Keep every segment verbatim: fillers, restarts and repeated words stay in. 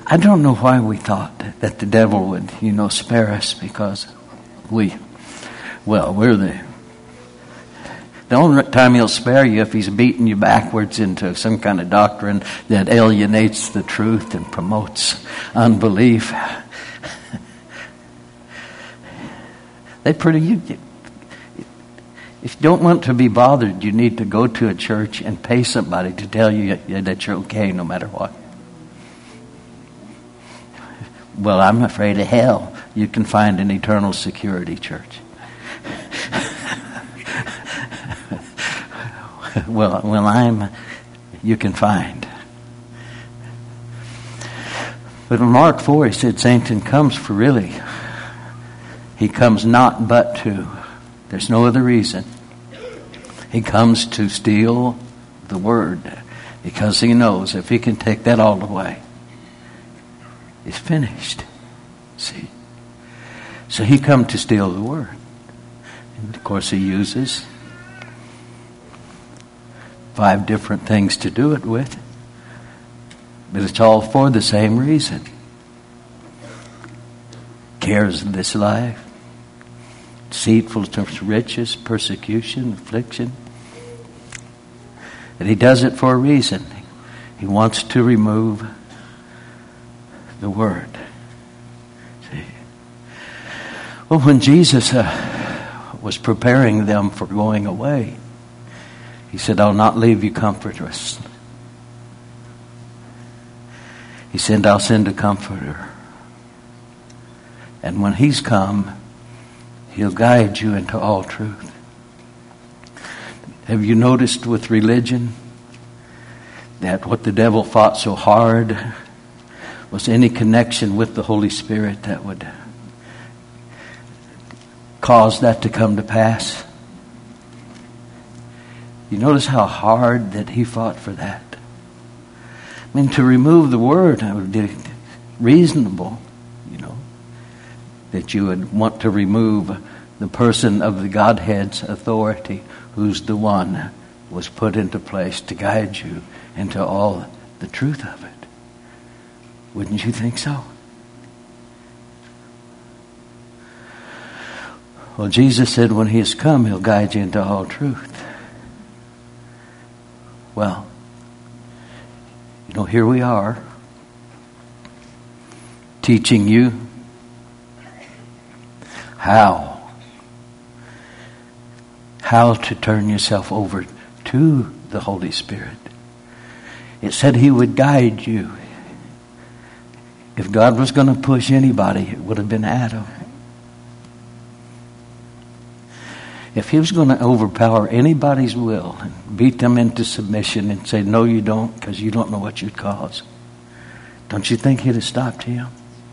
I don't know why we thought that the devil would, you know, spare us, because we, well, we're the, the only time he'll spare you if he's beating you backwards into some kind of doctrine that alienates the truth and promotes unbelief. They pretty, you, if you don't want to be bothered, you need to go to a church and pay somebody to tell you that you're okay no matter what. Well, I'm afraid of hell. You can find an eternal security church. well, well, I'm, you can find. But in Mark four, he said Satan comes for really, he comes not but to, there's no other reason. He comes to steal the word, because he knows if he can take that all away, it's finished. See? So he come to steal the word. And of course he uses five different things to do it with. But it's all for the same reason. Cares of this life, deceitfulness of riches, persecution, affliction. And he does it for a reason. He wants to remove the word. See? Well, when Jesus uh, was preparing them for going away, he said, I'll not leave you comfortless. He said, I'll send a comforter. And when he's come, he'll guide you into all truth. Have you noticed with religion that what the devil fought so hard was any connection with the Holy Spirit that would cause that to come to pass? You notice how hard that he fought for that. I mean, to remove the word, it would be reasonable, you know, that you would want to remove the person of the Godhead's authority, who's the one was put into place to guide you into all the truth of it. Wouldn't you think so? Well, Jesus said when he has come, he'll guide you into all truth. Well, you know, here we are, teaching you how, how to turn yourself over to the Holy Spirit. It said he would guide you. If God was going to push anybody, it would have been Adam. If he was going to overpower anybody's will and beat them into submission and say, no, you don't, because you don't know what you'd cause, don't you think he'd have stopped him?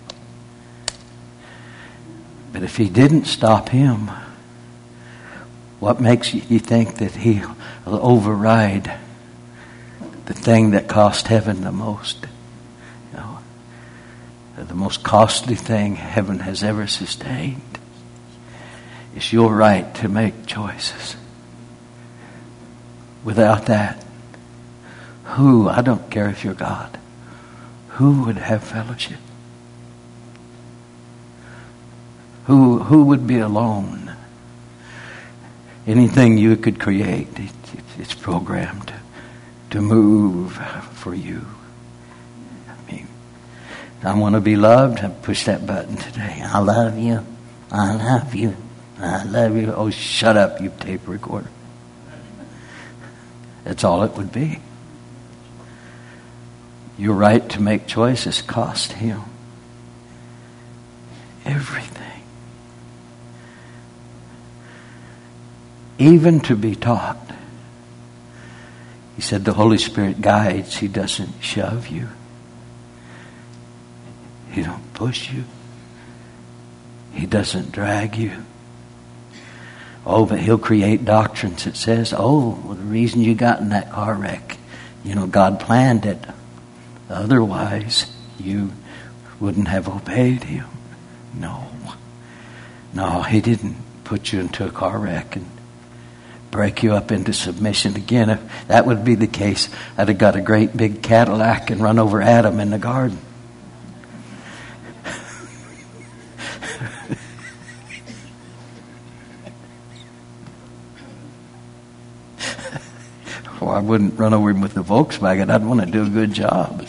But if he didn't stop him, what makes you think that he'll override the thing that cost heaven the most? You know, the most costly thing heaven has ever sustained. It's your right to make choices. Without that, who, I don't care if you're God, who would have fellowship? Who who would be alone? Anything you could create, it, it, it's programmed to move for you. I mean, I want to be loved. I push that button today. I love you. I love you. I love you. Oh, shut up, you tape recorder. That's all it would be. Your right to make choices cost him everything. Even to be taught. He said the Holy Spirit guides. He doesn't shove you. He don't push you. He doesn't drag you. Oh, but he'll create doctrines that says, oh, well, the reason you got in that car wreck, you know, God planned it. Otherwise, you wouldn't have obeyed him. No. No, he didn't put you into a car wreck and break you up into submission again. If that would be the case, I'd have got a great big Cadillac and run over Adam in the garden. I wouldn't run over him with the Volkswagen. I'd want to do a good job.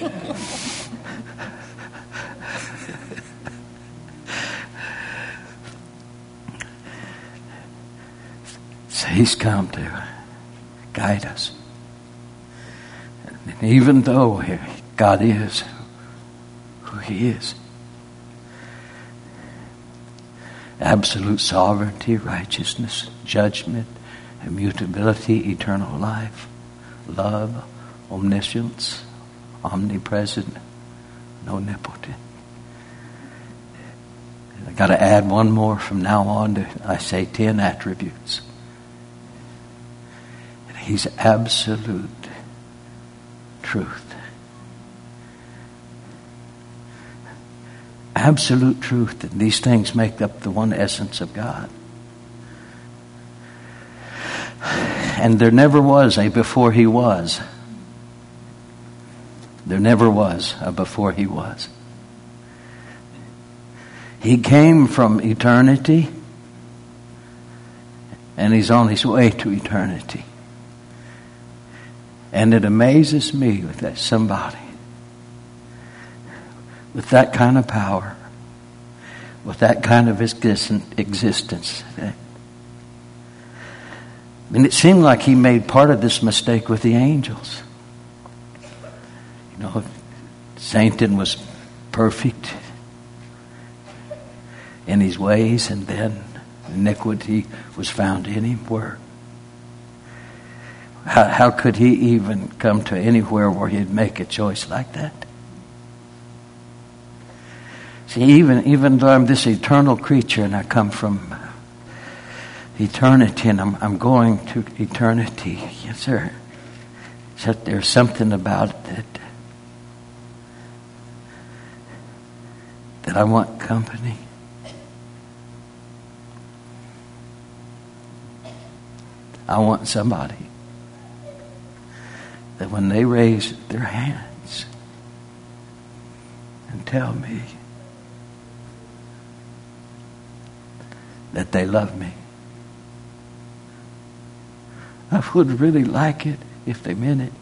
So he's come to guide us. And even though God is who he is, absolute sovereignty, righteousness, judgment, immutability, eternal life, love, omniscience, omnipresent, omnipotent. I got to add one more from now on to, I say, ten attributes. He's absolute truth. Absolute truth. And these things make up the one essence of God. And there never was a before he was. There never was a before he was. He came from eternity, and he's on his way to eternity. And it amazes me with that somebody with that kind of power, with that kind of existence. I mean, it seemed like he made part of this mistake with the angels. You know, Satan was perfect in his ways, and then iniquity was found in him. Where? How, how could he even come to anywhere where he'd make a choice like that? See, even, even though I'm this eternal creature and I come from eternity and I'm, I'm going to eternity, yes, sir. Except there's something about it that, that I want company. I want somebody that when they raise their hands and tell me that they love me, I would really like it if they meant it.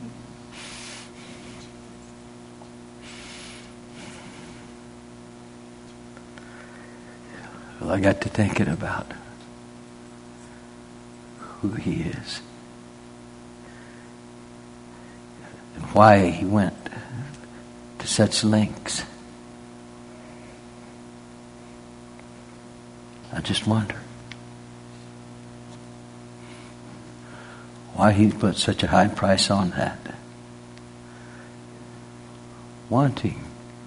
Well, I got to thinking about who he is and why he went to such lengths. I just wonder why he put such a high price on that, wanting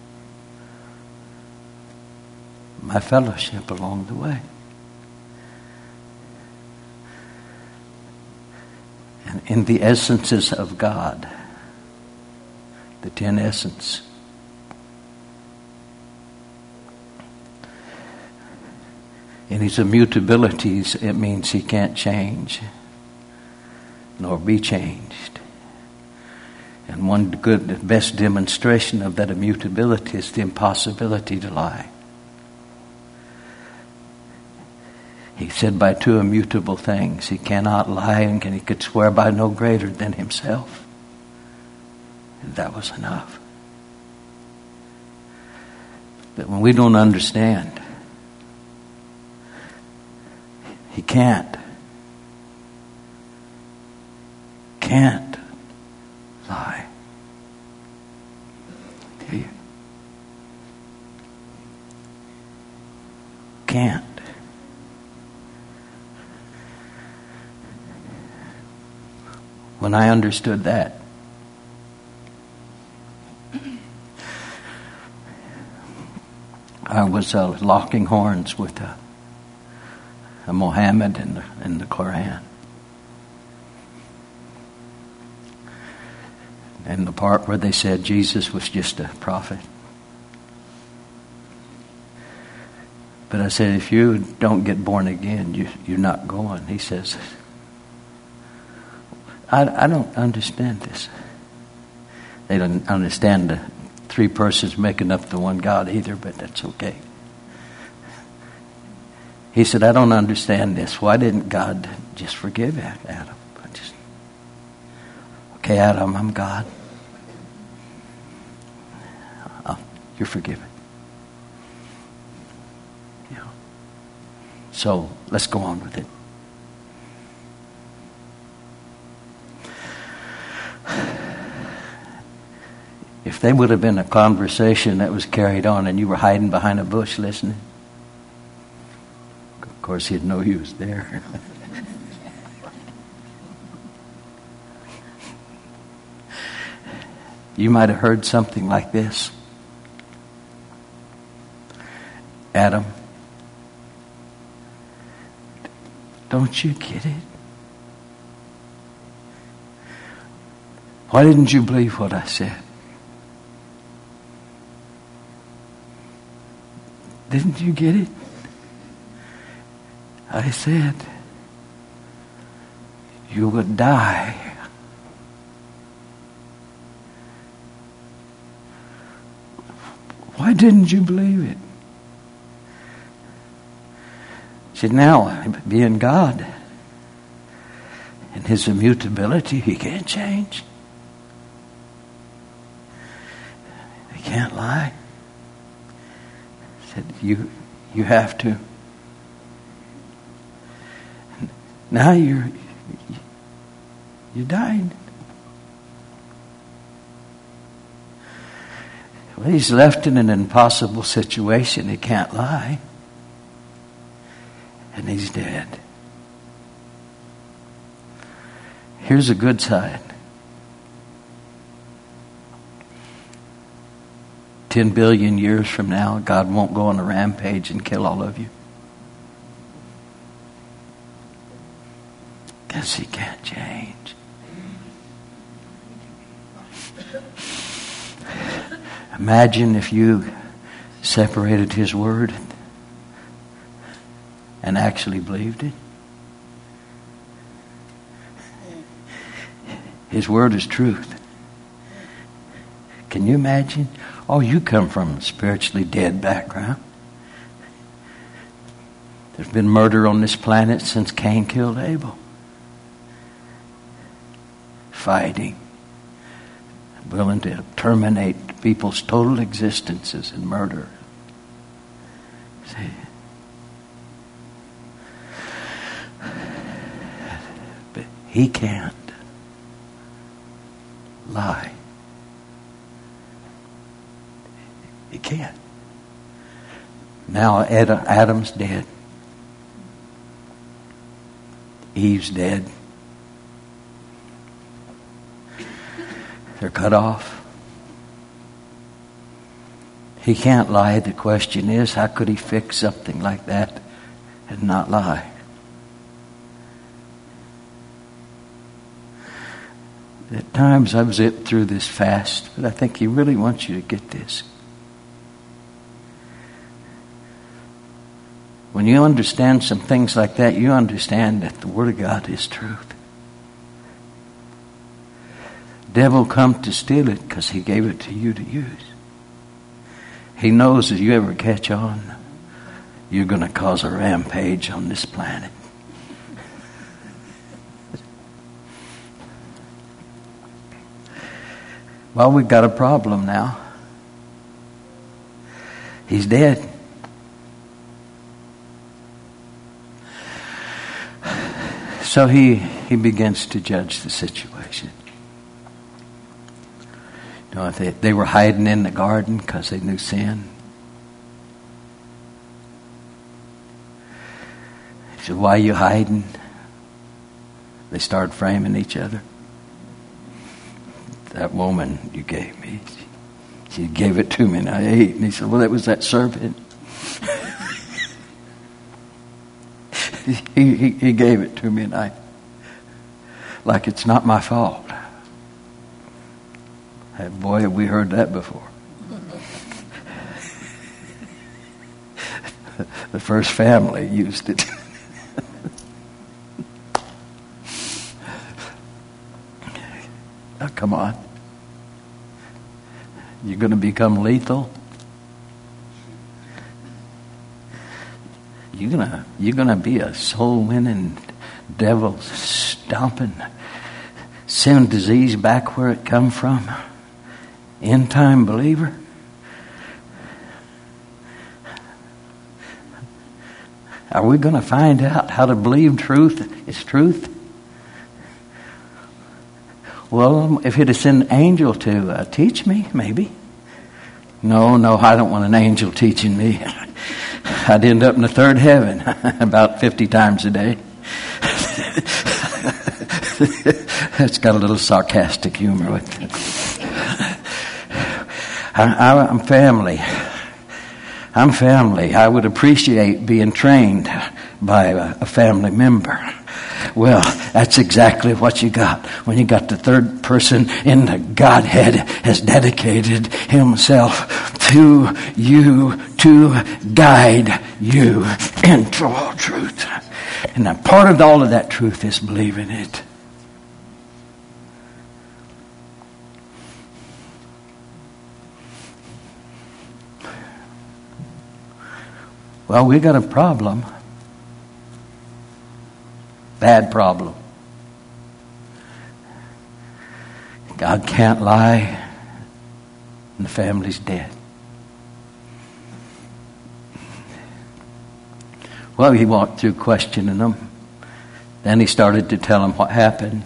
my fellowship along the way. And in the essences of God, the ten essence, in his immutabilities, it means he can't change nor be changed. And one good, best demonstration of that immutability is the impossibility to lie. He said by two immutable things, he cannot lie and he could swear by no greater than himself. And that was enough. But when we don't understand, he can't, can't lie. He can't. When I understood that, I was uh, locking horns with a, a Muhammad in the, in the Quran. And the part where they said Jesus was just a prophet. But I said, if you don't get born again, you, you're not going. He says, I, I don't understand this. They don't understand the three persons making up the one God either, but that's okay. He said, I don't understand this. Why didn't God just forgive Adam? I just, Hey, Adam, I'm God. Oh, you're forgiven. Yeah. So let's go on with it. If there would have been a conversation that was carried on and you were hiding behind a bush listening, of course he'd know you was there. You might have heard something like this. Adam, don't you get it? Why didn't you believe what I said? Didn't you get it? I said, you would die. Why didn't you believe it? See, now, being God and his immutability, he can't change. He can't lie. He said, you, you have to. Now you're, you're dying. Well, he's left in an impossible situation. He can't lie. And he's dead. Here's a good side. Ten billion years from now, God won't go on a rampage and kill all of you. Because he can't change. Imagine if you separated his word and actually believed it. His word is truth. Can you imagine? Oh, you come from a spiritually dead background. There's been murder on this planet since Cain killed Abel. Fighting. Willing to terminate people's total existences in murder. See? But he can't lie. He can't. Now Adam's dead. Eve's dead. They're cut off. He can't lie. The question is, how could he fix something like that and not lie? At times I've zipped through this fast, but I think he really wants you to get this. When you understand some things like that, you understand that the Word of God is truth. Devil come to steal it because he gave it to you to use. He knows if you ever catch on, you're going to cause a rampage on this planet. Well, we've got a problem now. He's dead. So he, he begins to judge the situation. You know, if they, they were hiding in the garden because they knew sin. He said, why are you hiding? They started framing each other. That woman you gave me, she, she gave it to me and I ate. And he said, well, that was that serpent. he, he, he gave it to me and I, like it's not my fault. Boy, have we heard that before. The first family used it. Now, come on. You're going to become lethal. You're going to you're going to be a soul-winning, devil-stomping, Send disease back where it come from. End time believer. Are we going to find out how to believe truth is truth? Well, if he'd have sent an angel to uh, teach me, maybe. No, no, I don't want an angel teaching me. I'd end up in the third heaven about fifty times a day. It's got a little sarcastic humor with it. I, I, I'm family. I'm family. I would appreciate being trained by a, a family member. Well, that's exactly what you got when you got the third person in the Godhead has dedicated himself to you to guide you into all truth. And a part of all of that truth is believing it. Well, we got a problem. Bad problem. God can't lie, and the family's dead. Well, he walked through questioning them. Then he started to tell them what happened.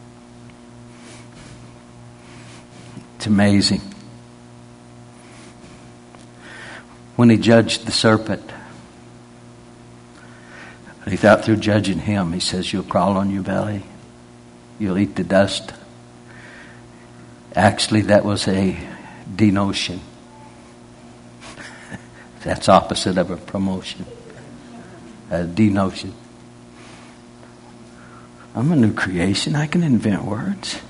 It's amazing. When he judged the serpent, he thought through judging him, he says, you'll crawl on your belly. You'll eat the dust. Actually, that was a denotion. That's opposite of a promotion. A denotion. I'm a new creation. I can invent words.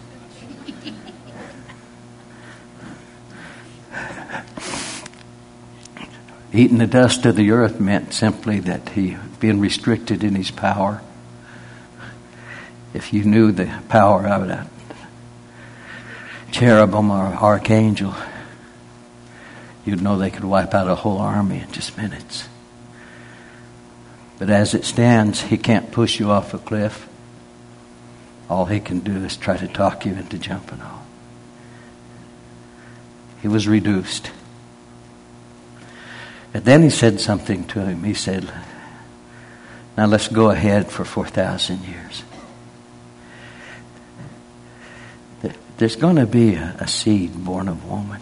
Eating the dust of the earth meant simply that he being restricted in his power. If you knew the power of a cherubim or archangel, you'd know they could wipe out a whole army in just minutes. But as it stands, he can't push you off a cliff. All he can do is try to talk you into jumping off. He was reduced. But then he said something to him. He said, now let's go ahead for four thousand years. There's going to be a, a seed born of woman.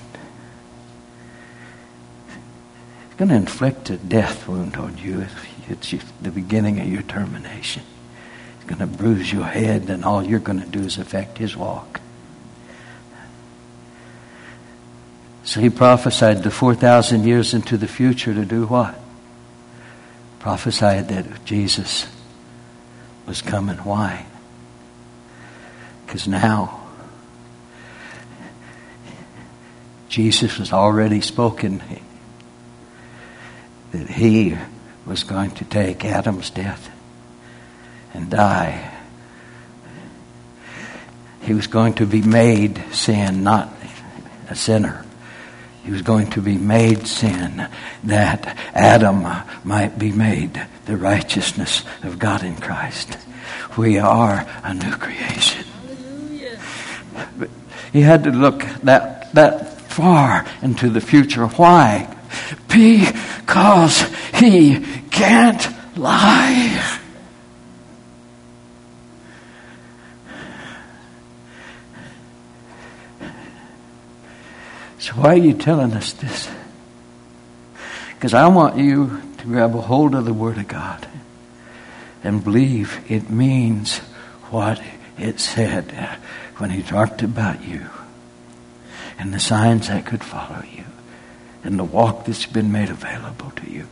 It's going to inflict a death wound on you. It's the beginning of your termination. It's going to bruise your head, and all you're going to do is affect his walk. So he prophesied the four thousand years into the future to do what? Prophesied that Jesus was coming. Why? Because now Jesus was already spoken that he was going to take Adam's death and die. He was going to be made sin, not a sinner. He was going to be made sin that Adam might be made the righteousness of God in Christ. We are a new creation. But he had to look that that far into the future. Why? Because he can't lie. So why are you telling us this? Because I want you to grab a hold of the Word of God and believe it means what it said when he talked about you and the signs that could follow you and the walk that's been made available to you.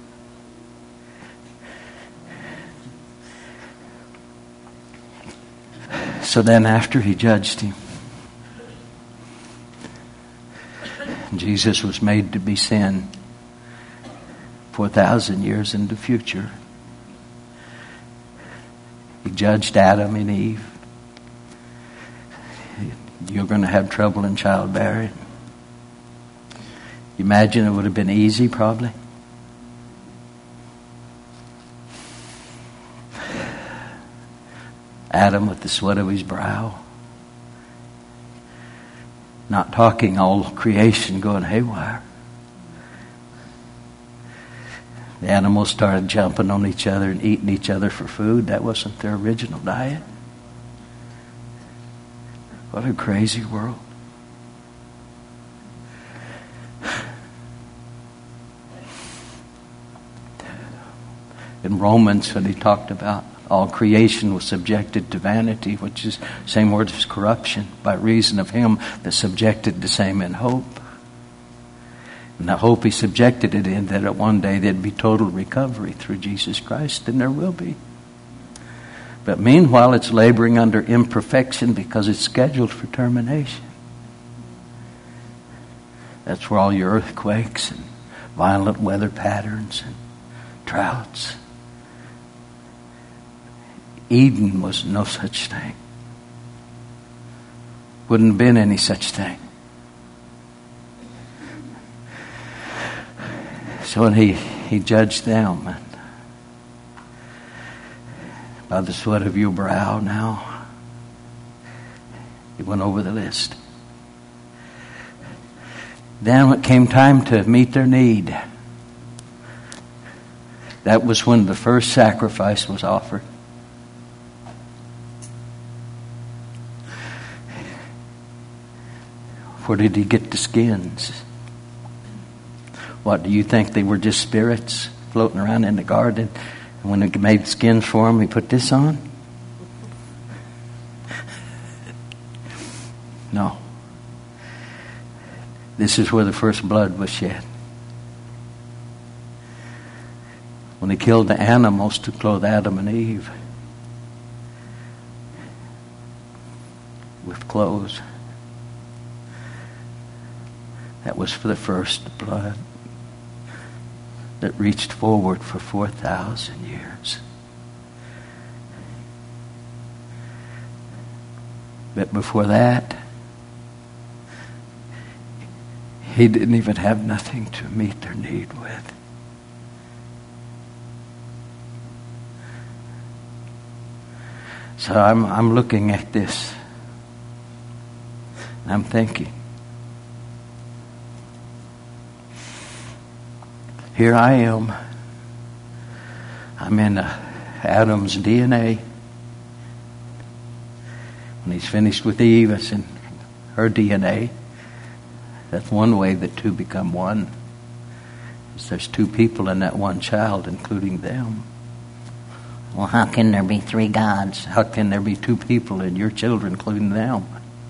So then after he judged him, Jesus was made to be sin four thousand years in the future. He judged Adam and Eve. You're going to have trouble in childbearing. You imagine it would have been easy, probably. Adam with the sweat of his brow. Not talking all creation going haywire. The animals started jumping on each other and eating each other for food. That wasn't their original diet. What a crazy world. In Romans, when he talked about all creation was subjected to vanity, which is same word as corruption, by reason of him that subjected the same in hope. And the hope he subjected it in, that one day there'd be total recovery through Jesus Christ, and there will be. But meanwhile, it's laboring under imperfection because it's scheduled for termination. That's where all your earthquakes and violent weather patterns and droughts. Eden was no such thing. Wouldn't have been any such thing. So when he, he judged them, and by the sweat of your brow now, he went over the list. Then when it came time to meet their need, that was when the first sacrifice was offered. Where did he get the skins? What, do you think they were just spirits floating around in the garden? And when he made skins for them, he put this on? No. This is where the first blood was shed. When he killed the animals to clothe Adam and Eve with clothes. That was for the first blood that reached forward for four thousand years. But before that, he didn't even have nothing to meet their need with. So I'm I'm looking at this, and I'm thinking, here I am. I'm in uh, Adam's D N A. When he's finished with Eve, it's in her D N A. That's one way that two become one. There's two people in that one child, including them. Well, how can there be three gods? How can there be two people in your children, including them?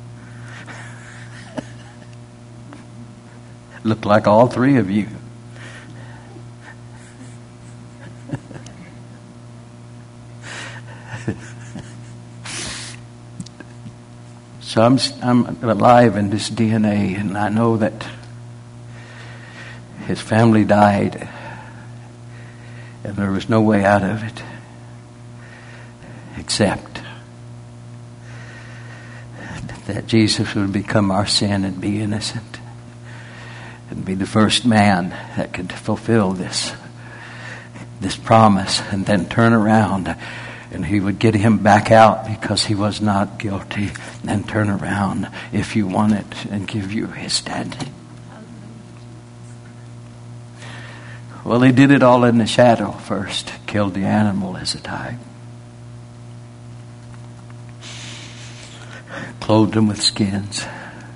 Look like all three of you. So I'm I'm alive in this D N A, and I know that his family died, and there was no way out of it except that Jesus would become our sin and be innocent and be the first man that could fulfill this this promise, and then turn around. And he would get him back out because he was not guilty, and turn around if you want it and give you his standing. Well, he did it all in the shadow first. Killed the animal as a type. Clothed them with skins.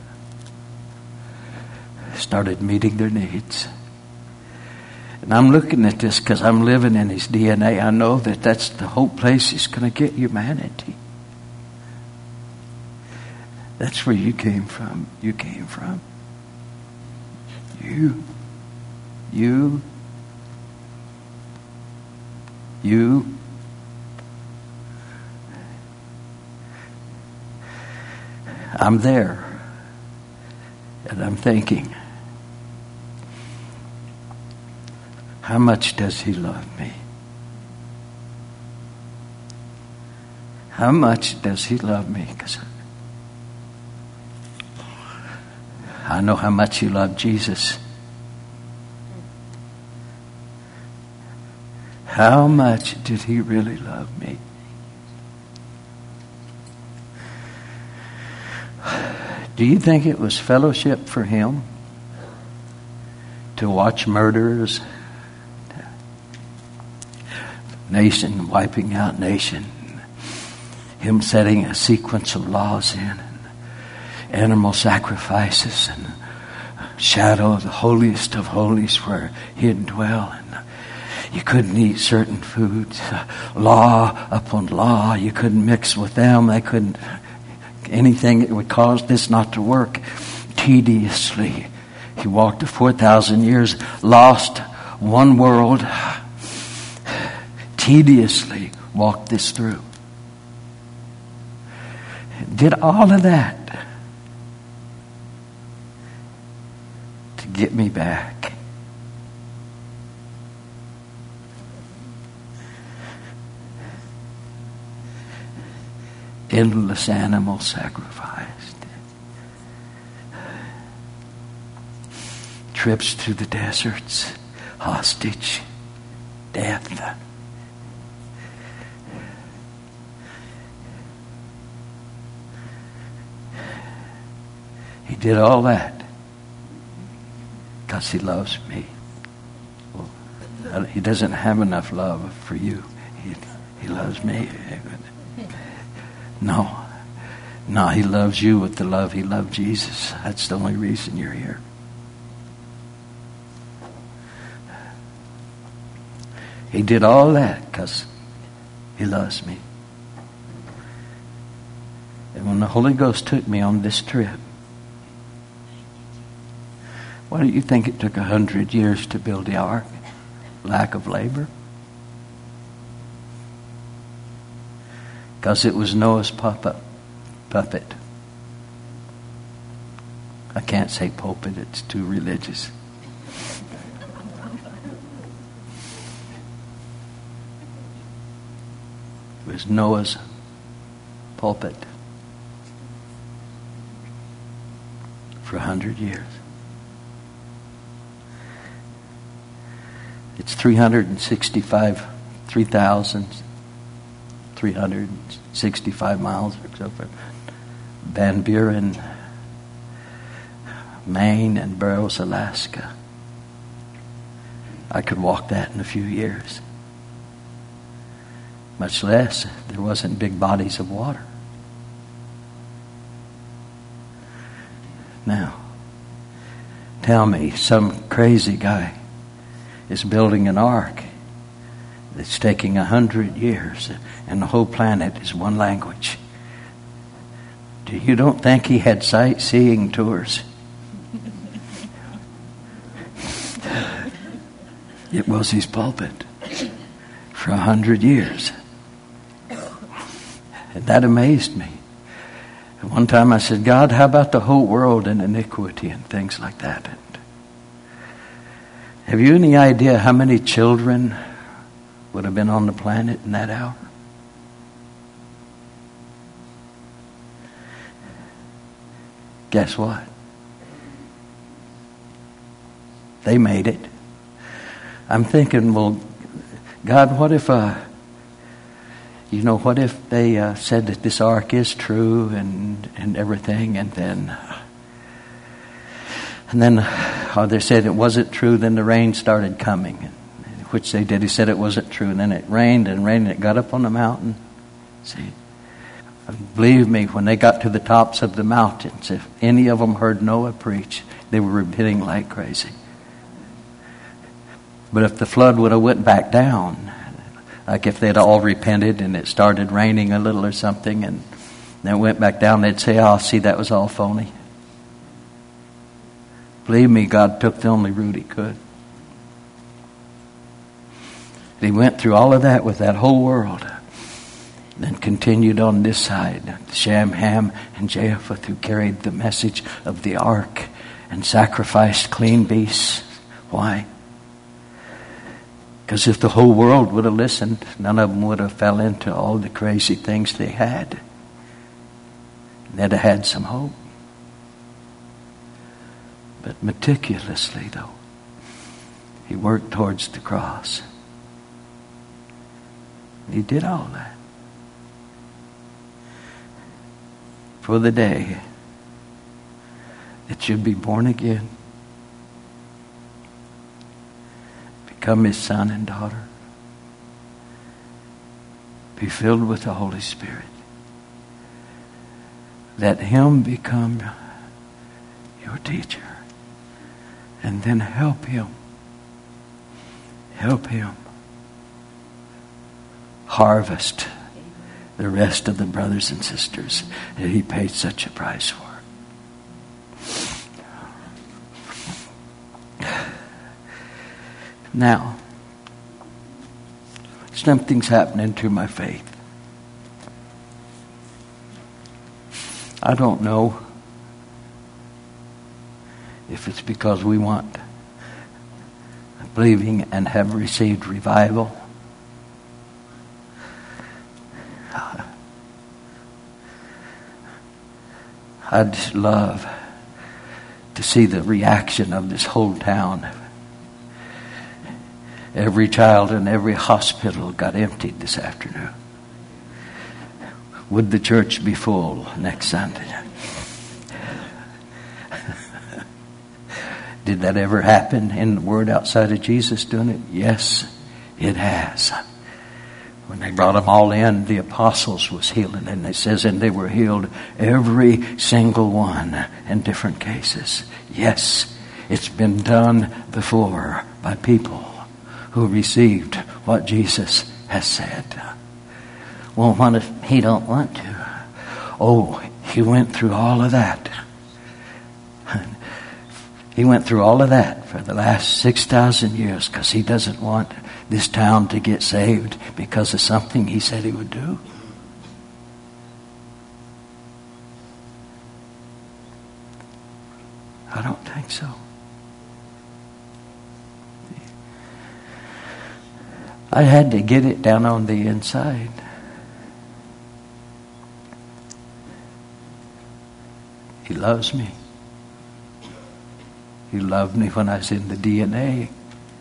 Started meeting their needs. And I'm looking at this because I'm living in his D N A. I know that that's the whole place he's going to get humanity. That's where you came from. You came from. You. You. You. I'm there. And I'm thinking, how much does he love me? How much does he love me? Because I know how much he loved Jesus. How much did he really love me? Do you think it was fellowship for him to watch murderers, nation wiping out nation, him setting a sequence of laws in, animal sacrifices, and shadow of the holiest of holies where he'd dwell, and you couldn't eat certain foods, law upon law, you couldn't mix with them, they couldn't, anything that would cause this not to work. Tediously he walked four thousand years, lost one world, tediously walked this through, did all of that to get me back. Endless animal sacrificed, trips through the deserts, hostage, death. He did all that because he loves me. Well, he doesn't have enough love for you. He, he loves me. No. No, he loves you with the love he loved Jesus. That's the only reason you're here. He did all that because he loves me. And when the Holy Ghost took me on this trip, why do you think it took a hundred years to build the ark? Lack of labor? Because it was Noah's puppet. Puppet. I can't say pulpit, it's too religious. It was Noah's pulpit for a hundred years. It's three hundred sixty-five, three thousand three hundred sixty-five miles or so from Van Buren, Maine, and Burroughs, Alaska. I could walk that in a few years. Much less, there wasn't big bodies of water. Now, tell me, some crazy guy is building an ark that's taking a hundred years, and the whole planet is one language. Do you don't think he had sightseeing tours? It was his pulpit for a hundred years. And that amazed me. And one time I said, God, how about the whole world in iniquity and things like that? And have you any idea how many children would have been on the planet in that hour? Guess what? They made it. I'm thinking, well, God, what if, uh, you know, what if they uh, said that this ark is true and, and everything, and then, and then, or they said it wasn't true, then the rain started coming, which they did. He said it wasn't true, and then it rained and rained, and it got up on the mountain. See, believe me, when they got to the tops of the mountains, if any of them heard Noah preach, they were repenting like crazy. But if the flood would have went back down, like if they'd all repented and it started raining a little or something, and then it went back down, they'd say, oh, see, that was all phony. Believe me, God took the only route he could. He went through all of that with that whole world, then continued on this side. Shem, Ham, and Japheth, who carried the message of the ark and sacrificed clean beasts. Why? Because if the whole world would have listened, none of them would have fell into all the crazy things they had. They'd have had some hope. But meticulously, though, he worked towards the cross. He did all that for the day that you'd be born again. Become his son and daughter. Be filled with the Holy Spirit. Let him become your teacher. And then help him. Help him harvest the rest of the brothers and sisters that he paid such a price for. Now, something's happening to my faith. I don't know if it's because we want believing and have received revival. I'd just love to see the reaction of this whole town. Every child in every hospital got emptied this afternoon. Would the church be full next Sunday? Did that ever happen in the Word outside of Jesus doing it? Yes, it has. When they brought them all in, the apostles was healing. And it says, and they were healed, every single one, in different cases. Yes, it's been done before by people who received what Jesus has said. Well, what if he don't want to? Oh, he went through all of that. He went through all of that for the last six thousand years because he doesn't want this town to get saved because of something he said he would do. I don't think so. I had to get it down on the inside. He loves me. He loved me when I was in the D N A.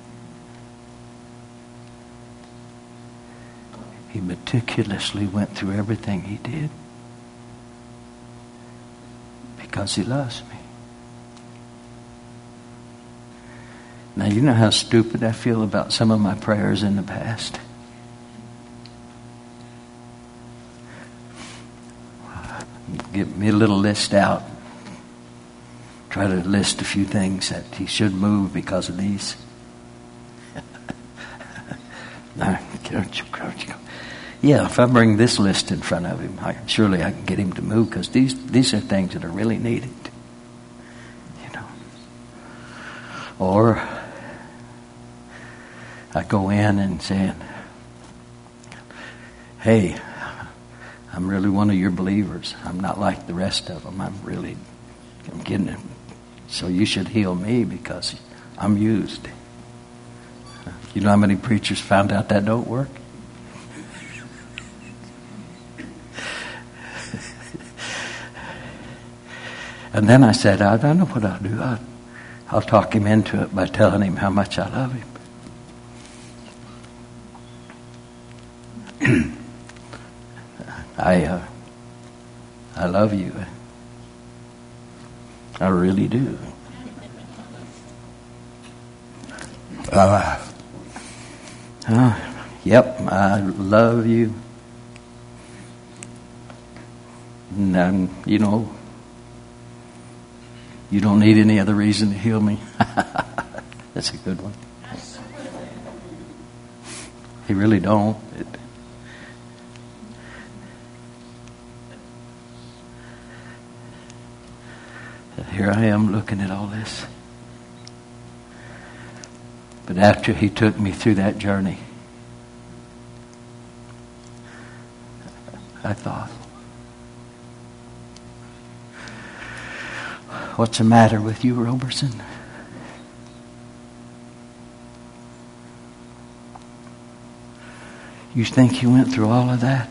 He meticulously went through everything he did because he loves me. Now, you know how stupid I feel about some of my prayers in the past. Give me a little list out. Try to list a few things that he should move because of these. Yeah, if I bring this list in front of him, I, surely I can get him to move because these, these are things that are really needed. You know. Or I go in and saying, hey, I'm really one of your believers. I'm not like the rest of them. I'm really, I'm getting it. So you should heal me because I'm used. You know how many preachers found out that don't work? And then I said, I don't know what I'll do. I'll, I'll talk him into it by telling him how much I love him. I, uh, I love you. I really do. Uh, uh, yep, I love you. And, um, you know, you don't need any other reason to heal me. That's a good one. You really don't. It, Here I am looking at all this. But after he took me through that journey, I thought, what's the matter with you, Roberson? You think you went through all of that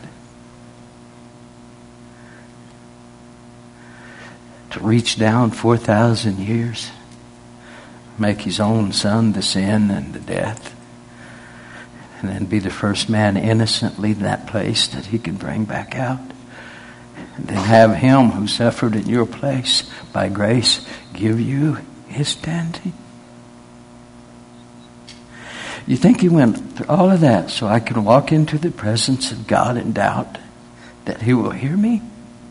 to reach down four thousand years, make his own son the sin and the death, and then be the first man innocent leave that place that he can bring back out And then have him who suffered in your place by grace give you his standing. You think he went through all of that so I can walk into the presence of God and doubt that he will hear me?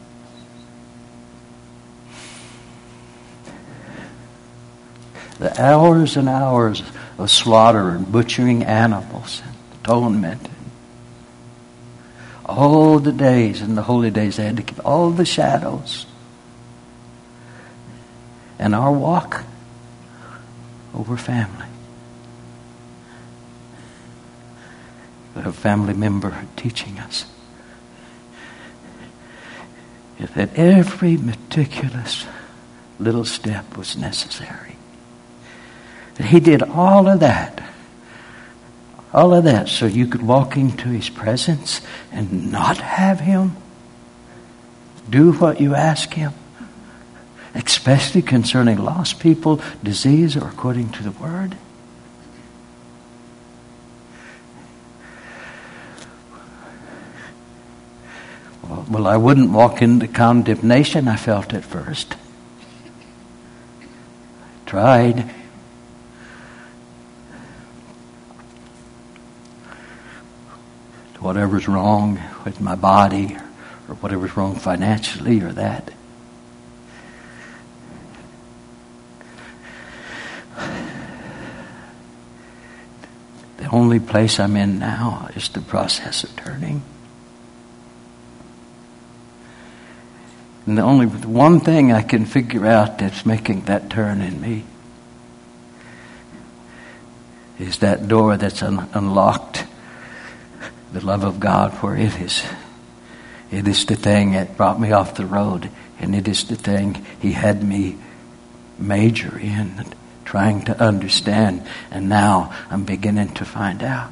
The hours and hours of slaughter and butchering animals and atonement. All the days and the holy days, they had to keep all the shadows. And our walk over family. A family member teaching us that every meticulous little step was necessary. He did all of that. All of that so you could walk into his presence and not have him do what you ask him, especially concerning lost people, disease, or according to the word. Well, I wouldn't walk into condemnation, I felt at first. I tried. Whatever's wrong with my body, or whatever's wrong financially, or that. The only place I'm in now is the process of turning. And the only one thing I can figure out that's making that turn in me is that door that's un- unlocked, the love of God, where it is. It is the thing that brought me off the road, and it is the thing he had me major in, trying to understand, and now I'm beginning to find out.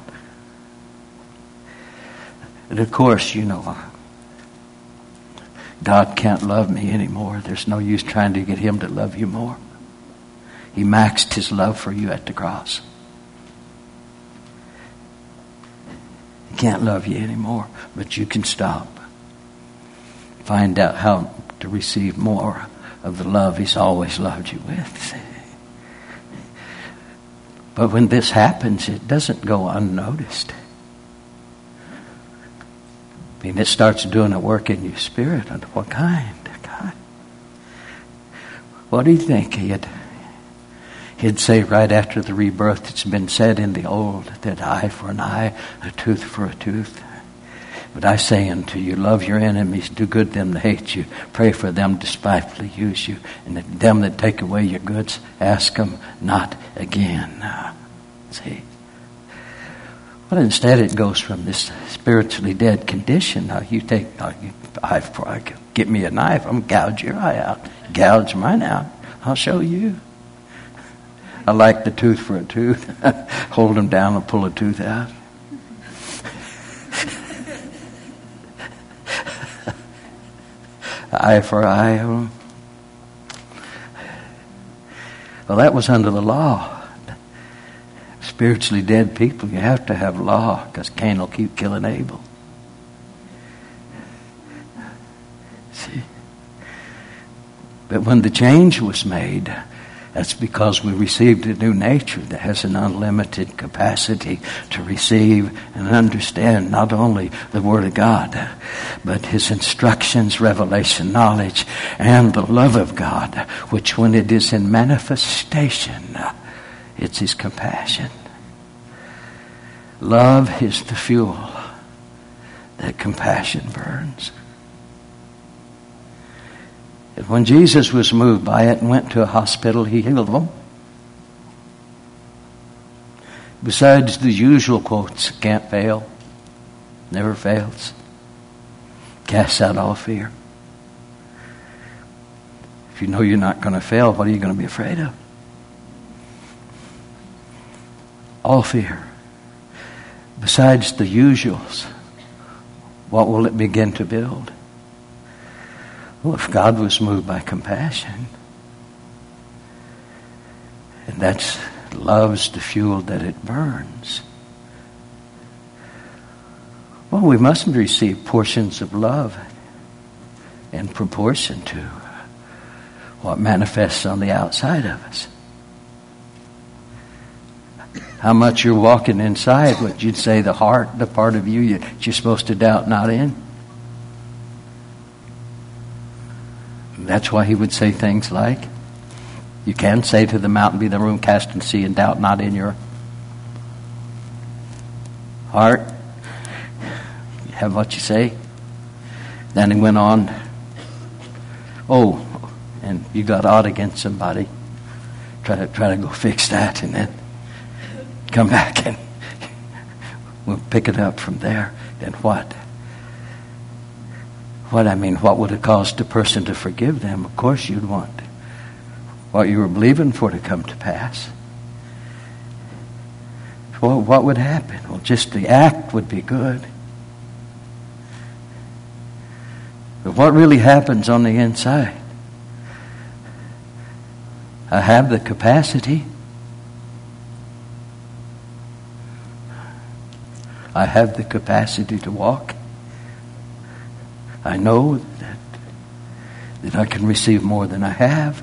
And of course, you know, God can't love me anymore. There's no use trying to get him to love you more. He maxed his love for you at the cross. He can't love you anymore, but you can stop. Find out how to receive more of the love he's always loved you with. But when this happens, it doesn't go unnoticed. I mean, it starts doing a work in your spirit. And what kind? God. What do you think he'd, he'd say right after the rebirth? It's been said in the old that eye for an eye, a tooth for a tooth. But I say unto you, love your enemies, do good them that hate you, pray for them despitefully use you, and them that take away your goods, ask them not again. Uh, see? But instead it goes from this spiritually dead condition. Now you take uh, you, eye for eye. Get me a knife, I'm gouge your eye out. Gouge mine out. I'll show you. I like the tooth for a tooth. Hold them down and pull a tooth out. Eye for eye. Well, that was under the law. Spiritually dead people, you have to have law, because Cain will keep killing Abel. See? But when the change was made, that's because we received a new nature that has an unlimited capacity to receive and understand not only the Word of God, but His instructions, revelation, knowledge, and the love of God, which when it is in manifestation, it's His compassion. Love is the fuel that compassion burns. And when Jesus was moved by it and went to a hospital, He healed them. Besides the usual quotes, can't fail, never fails, casts out all fear. If you know you're not going to fail, what are you going to be afraid of? All fear. Besides the usuals, what will it begin to build? Well, if God was moved by compassion, and that's love's the fuel that it burns, well, we must receive portions of love in proportion to what manifests on the outside of us. How much you're walking inside, what you'd say the heart, the part of you you're supposed to doubt not in. That's why he would say things like, you can say to the mountain, be the room, cast and see, and doubt not in your heart. You have what you say. Then he went on, oh, and you got odd against somebody. Try to try to go fix that, and then come back and we'll pick it up from there. Then what? What I mean, what would it cost a person to forgive them? Of course you'd want what you were believing for to come to pass. Well, what would happen? Well, just the act would be good. But what really happens on the inside? I have the capacity. I have the capacity to walk. I know that, that I can receive more than I have.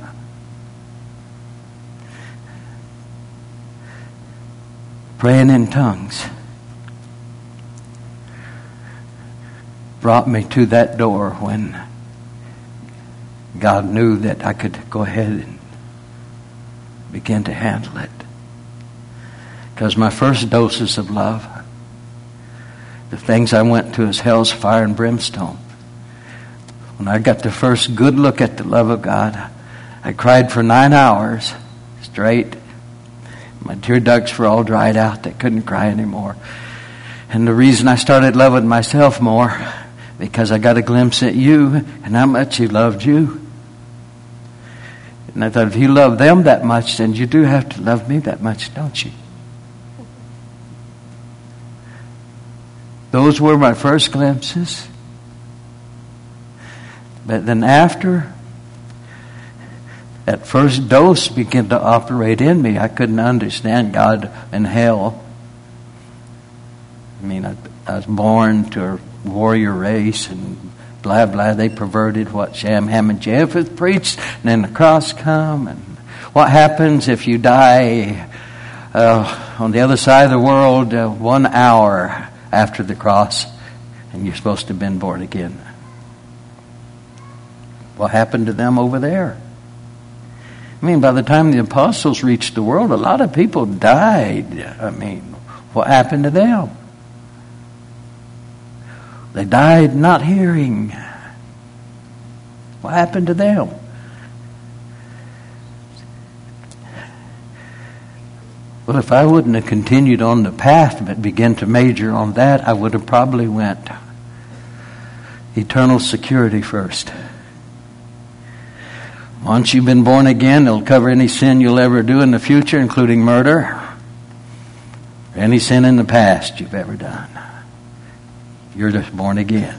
Praying in tongues brought me to that door when God knew that I could go ahead and begin to handle it. Because my first doses of love, the things I went to as hell's fire and brimstone. When I got the first good look at the love of God, I cried for nine hours straight. My tear ducts were all dried out. They couldn't cry anymore. And the reason I started loving myself more, because I got a glimpse at you and how much He loved you. And I thought, if you love them that much, then you do have to love me that much, don't you? Those were my first glimpses. But then after that first dose began to operate in me, I couldn't understand God and hell. I mean, I, I was born to a warrior race and blah, blah. They perverted what Shem, Ham, and Japheth preached. And then the cross come. And what happens if you die uh, on the other side of the world uh, one hour after the cross and you're supposed to have been born again? What happened to them over there? I mean, by the time the apostles reached the world, a lot of people died. I mean, what happened to them? They died not hearing. What happened to them? Well, if I wouldn't have continued on the path but began to major on that, I would have probably went eternal security first. Once you've been born again, it'll cover any sin you'll ever do in the future, including murder, or any sin in the past you've ever done. You're just born again.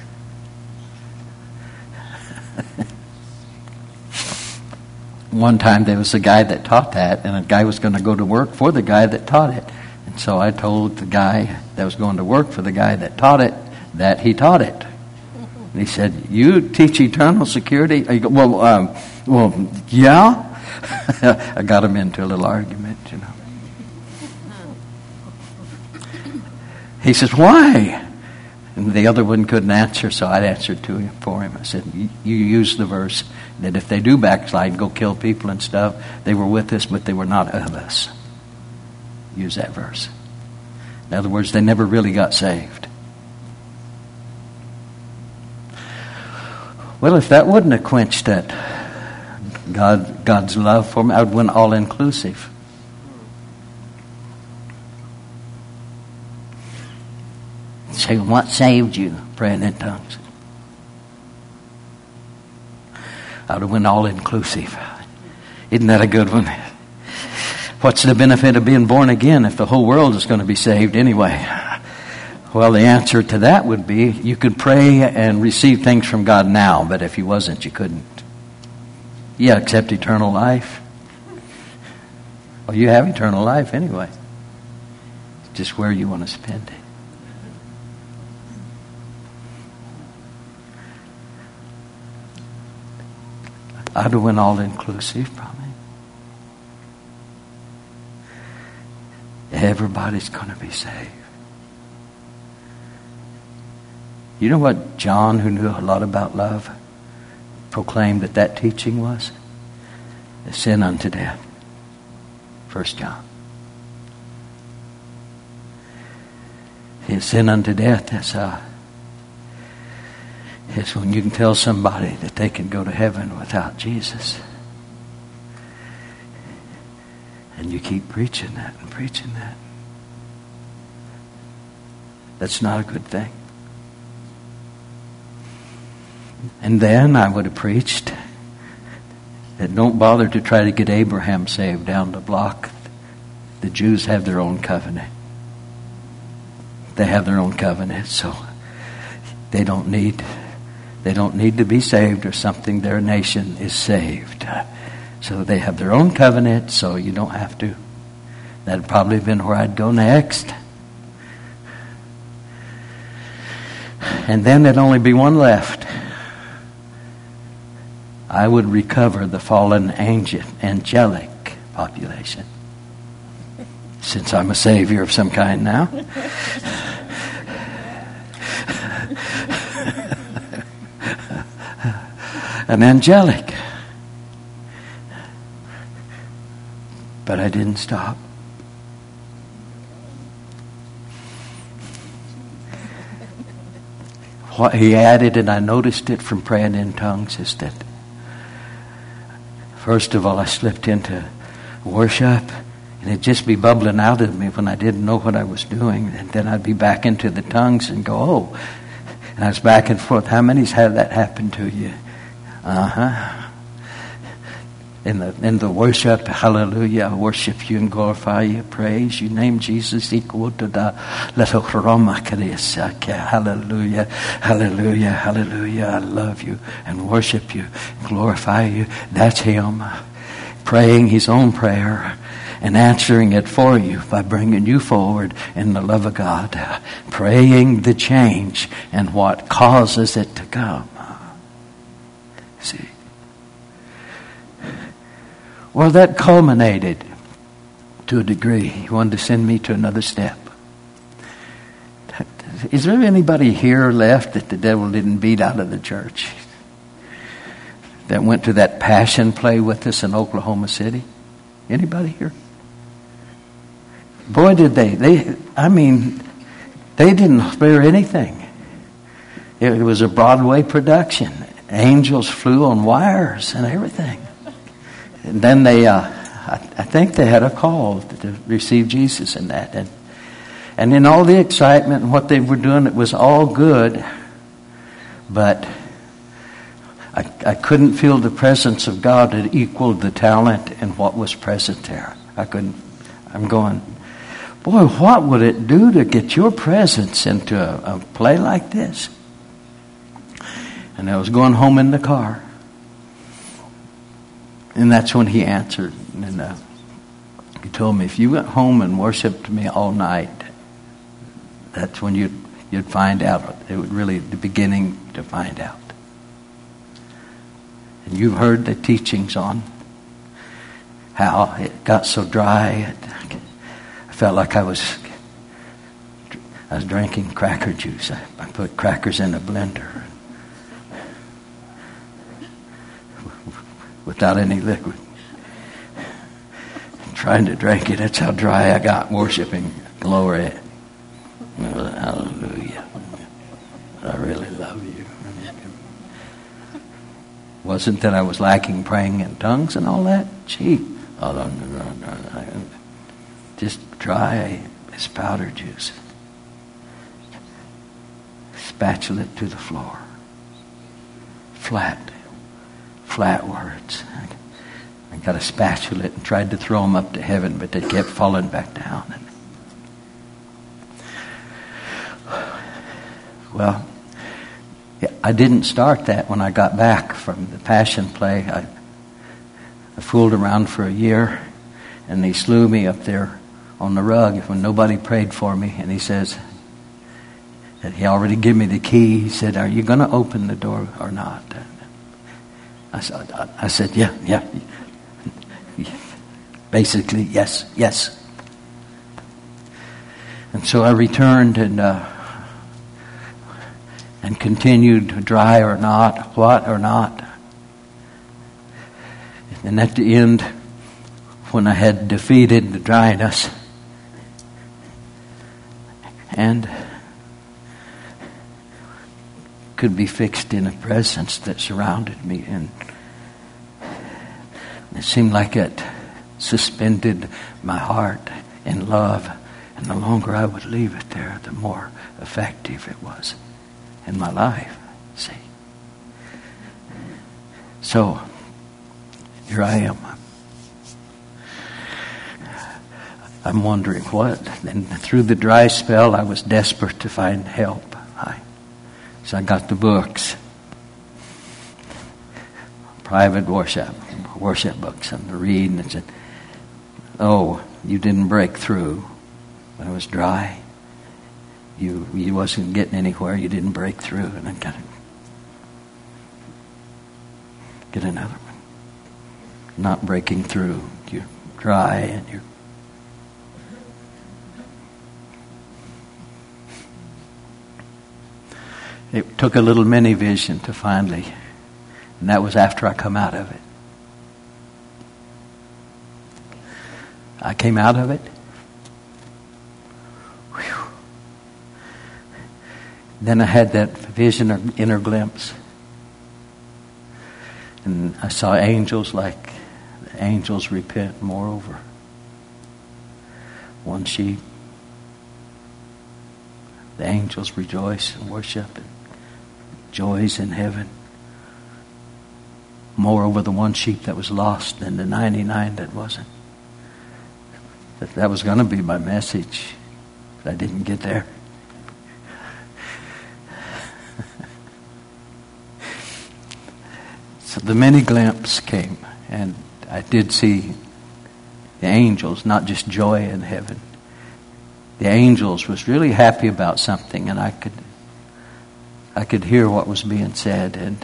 One time there was a guy that taught that, and a guy was going to go to work for the guy that taught it. And so I told the guy that was going to work for the guy that taught it that he taught it. And he said, "You teach eternal security?" I go, well, um, well, yeah. I got him into a little argument, you know. He says, "Why?" And the other one couldn't answer, so I answered to him for him. I said, "You use the verse that if they do backslide and go kill people and stuff, they were with us, but they were not of us." Use that verse. In other words, they never really got saved. Well, if that wouldn't have quenched that God, God's love for me, I would win all-inclusive. Say, what saved you? Praying in tongues. I would have went all-inclusive. Isn't that a good one? What's the benefit of being born again if the whole world is going to be saved anyway? Well, the answer to that would be you could pray and receive things from God now, but if you wasn't, you couldn't. Yeah, except eternal life. Well, you have eternal life anyway. It's just where you want to spend it. I'd have went all inclusive probably. Everybody's going to be saved. You know what John, who knew a lot about love, proclaimed that that teaching was? The sin unto death. First John. His sin unto death, that's uh, it's when you can tell somebody that they can go to heaven without Jesus. And you keep preaching that and preaching that. That's not a good thing. And then I would have preached that don't bother to try to get Abraham saved down the block. The Jews have their own covenant. They have their own covenant, so they don't need they don't need to be saved or something. Their nation is saved. So they have their own covenant, so you don't have to. That'd probably have been where I'd go next. And then there'd only be one left. I would recover the fallen angel, angelic population. Since I'm a savior of some kind now. An angelic. But I didn't stop. What he added, and I noticed it from praying in tongues, is that first of all I slipped into worship and it'd just be bubbling out of me when I didn't know what I was doing, and then I'd be back into the tongues and go, oh, and I was back and forth. How many's had that happen to you? Uh-huh. In the in the worship, hallelujah, I worship you and glorify you, praise you, name Jesus equal to the little hallelujah, hallelujah, hallelujah, I love you and worship you, glorify you. That's him praying his own prayer and answering it for you by bringing you forward in the love of God, praying the change and what causes it to come. See? Well, that culminated to a degree. He wanted to send me to another step. Is there anybody here left that the devil didn't beat out of the church? That went to that passion play with us in Oklahoma City? Anybody here? Boy, did they. They, I mean, they didn't spare anything. It was a Broadway production. Angels flew on wires and everything. And then they, uh, I, I think they had a call to receive Jesus in that. And, and in all the excitement and what they were doing, it was all good. But I, I couldn't feel the presence of God that equaled the talent and what was present there. I couldn't, I'm going, boy, what would it do to get your presence into a, a play like this? And I was going home in the car. And that's when he answered. And uh, he told me, if you went home and worshiped me all night, that's when you'd, you'd find out. It was really the beginning to find out. And you've heard the teachings on how it got so dry. I felt like I was I was drinking cracker juice. I, I put crackers in a blender without any liquid. Trying to drink it. That's how dry I got worshiping. Glory. Hallelujah. I really love you. Wasn't that I was lacking praying in tongues and all that? Gee. Just dry as powder juice. Spatula it to the floor. Flat. Flat words. I got a spatula and tried to throw them up to heaven, but they kept falling back down. Well, I didn't start that when I got back from the Passion play. I, I fooled around for a year, and he slew me up there on the rug when nobody prayed for me. And he says, that he already gave me the key. He said, are you going to open the door or not? I said, I said, yeah, yeah. Basically, yes, yes. And so I returned and uh, and continued, dry or not, what or not. And at the end, when I had defeated the dryness and could be fixed in a presence that surrounded me, and it seemed like it suspended my heart in love, and the longer I would leave it there, the more effective it was in my life. See? So here I am. I'm wondering what. And through the dry spell, I was desperate to find help. I, so I got the books, private worship, worship books, and to read. And it said, "Oh, you didn't break through when it was dry. You you wasn't getting anywhere. You didn't break through." And I got to get another one. Not breaking through. You're dry and you're. It took a little mini vision to finally, and that was after I come out of it. I came out of it. Whew. Then I had that vision or inner glimpse. And I saw angels like the angels repent moreover. One sheep. The angels rejoice and worship and joys in heaven. Moreover, the one sheep that was lost than the ninety-nine that wasn't. That, that was going to be my message, but I didn't get there. So the many glimpse came, and I did see the angels, not just joy in heaven. The angels was really happy about something, and I could I could hear what was being said, and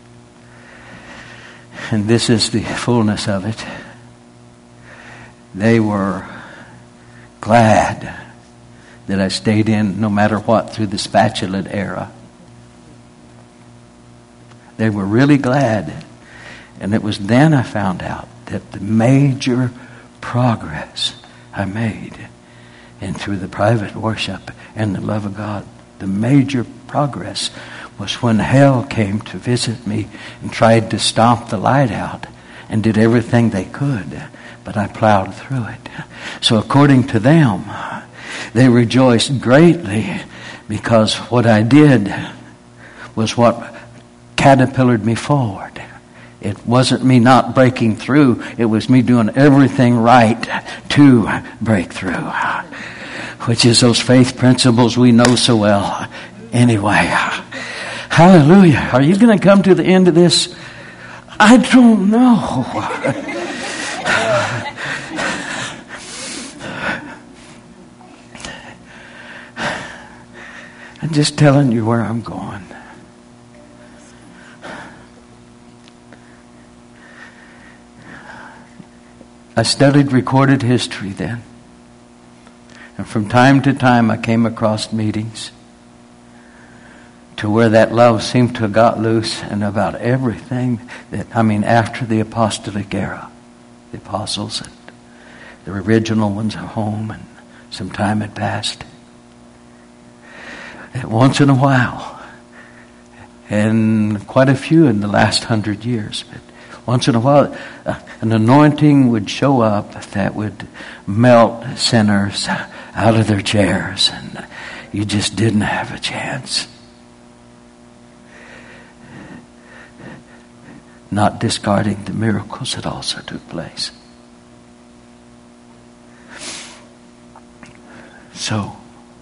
and this is the fullness of it. They were glad that I stayed in no matter what through the spatulate era. They were really glad. And it was then I found out that the major progress I made and through the private worship and the love of God, the major progress was when hell came to visit me and tried to stomp the light out and did everything they could. But I plowed through it. So according to them, they rejoiced greatly because what I did was what caterpillared me forward. It wasn't me not breaking through. It was me doing everything right to break through. Which is those faith principles we know so well. Anyway, hallelujah. Are you going to come to the end of this? I don't know. I'm just telling you where I'm going. I studied recorded history then. And from time to time I came across meetings to where that love seemed to have got loose and about everything that, I mean, after the apostolic era, the apostles and the original ones are home and some time had passed. And once in a while, and quite a few in the last hundred years, but once in a while, uh, an anointing would show up that would melt sinners out of their chairs, and you just didn't have a chance. Not discarding the miracles that also took place. So,